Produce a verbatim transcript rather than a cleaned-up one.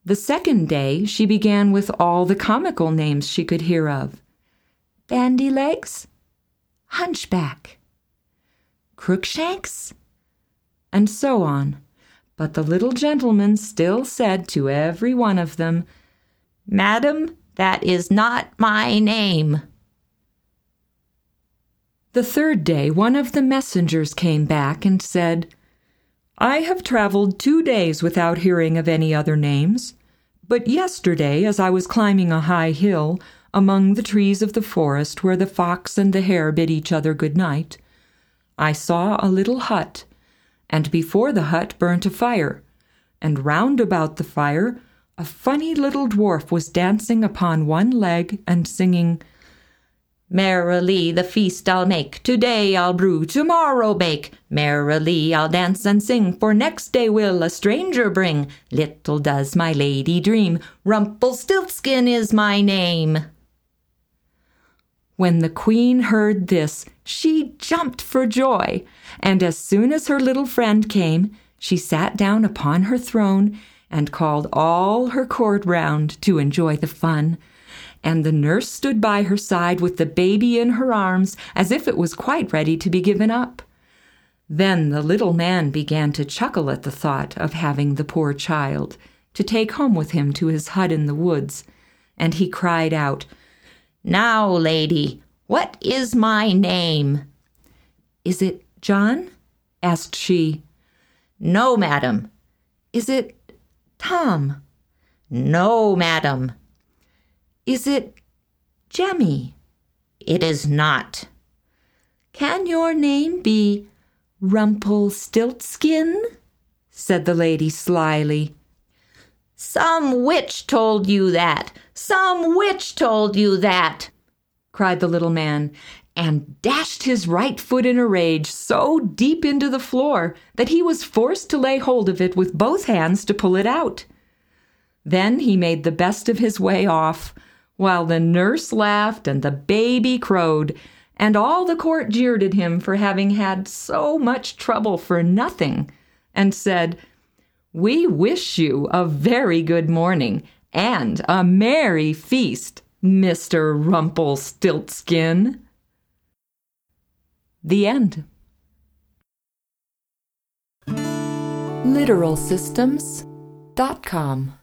The second day she began with all the comical names she could hear of. Bandy-legs, Hunchback, Crookshanks, and so on. But the little gentleman still said to every one of them, "Madam, that is not my name." The third day one of the messengers came back and said, "I have traveled two days without hearing of any other names, but yesterday, as I was climbing a high hill among the trees of the forest where the fox and the hare bid each other good night, I saw a little hut, and before the hut burnt a fire, and round about the fire a funny little dwarf was dancing upon one leg and singing, 'Merrily the feast I'll make, today I'll brew, tomorrow bake. Merrily I'll dance and sing, for next day will a stranger bring. Little does my lady dream, Rumpelstiltskin is my name.'" When the queen heard this, she jumped for joy, and as soon as her little friend came, she sat down upon her throne and called all her court round to enjoy the fun. And the nurse stood by her side with the baby in her arms as if it was quite ready to be given up. Then the little man began to chuckle at the thought of having the poor child to take home with him to his hut in the woods, and he cried out, "Now, lady, what is my name?" "Is it John?" asked she. "No, madam." "Is it Tom?" "No, madam." "Is it Jemmy?" "It is not." "Can your name be Rumpelstiltskin?" said the lady slyly. "Some witch told you that! Some witch told you that!" cried the little man, and dashed his right foot in a rage so deep into the floor that he was forced to lay hold of it with both hands to pull it out. Then he made the best of his way off, while the nurse laughed and the baby crowed, and all the court jeered at him for having had so much trouble for nothing, and said, "We wish you a very good morning and a merry feast, Mister Rumpelstiltskin." The end. literal systems dot com